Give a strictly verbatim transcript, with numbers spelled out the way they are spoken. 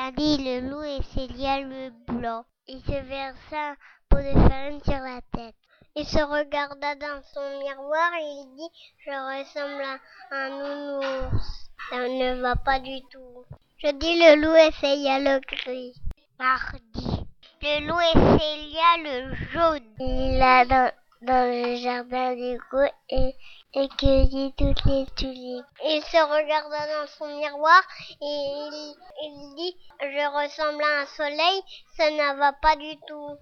a dit le loup et Célia le blanc. Il se versa un pot de farine sur la tête. Il se regarda dans son miroir et il dit « Je ressemble à un nounours. Ça ne va pas du tout. » Jeudi, le loup et Célia le gris. Mardi, le loup et Célia le jaune. Il a dans, dans le jardin du coup et, et cueillit toutes les tulipes. Il se regarda dans son miroir et il, il dit « Je ressemble à un soleil. Ça ne va pas du tout. »